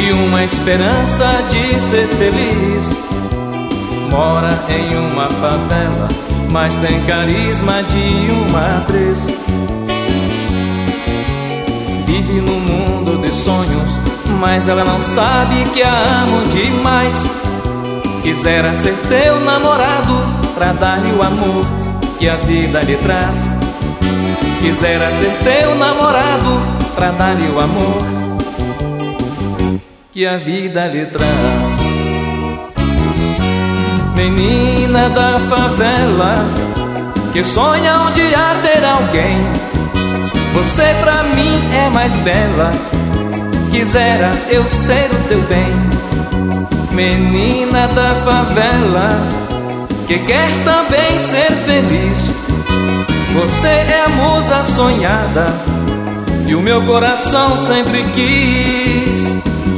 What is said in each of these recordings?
e uma esperança de ser feliz. Mora em uma favela, mas tem carisma de uma atriz. Vive num mundo de sonhos, mas ela não sabe que a amo demais. Quisera ser teu namorado pra dar-lhe o amor que a vida lhe traz. Quisera ser teu namorado pra dar-lhe o amor que a vida lhe traz. Menina da favela, que sonha um dia ter alguém, você pra mim é mais bela. Quisera eu ser o teu bem. Menina da favela, que quer também ser feliz, você é a musa sonhada que o meu coração sempre quis.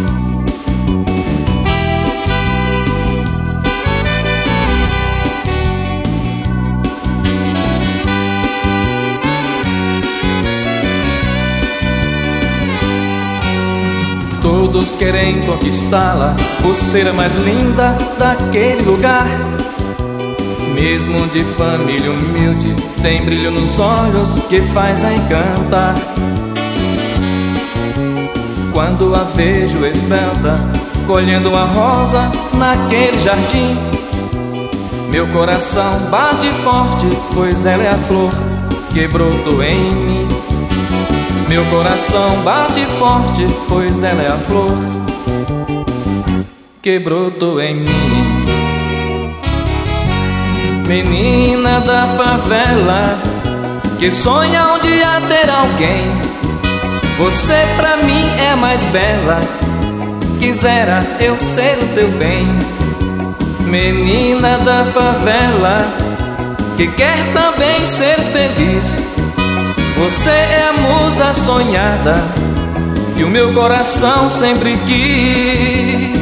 Todos querem conquistá-la por ser a mais linda daquele lugar. Mesmo de família humilde, tem brilho nos olhos que faz a encantar. Quando a vejo esbelta, colhendo uma rosa naquele jardim, meu coração bate forte, pois ela é a flor que brotou em mim. Meu coração bate forte, pois ela é a flor que brotou em mim. Menina da favela, que sonha um dia ter alguém, você pra mim é mais bela. Quisera eu ser o teu bem. Menina da favela, que quer também ser feliz, você é a musa sonhada que o meu coração sempre quis.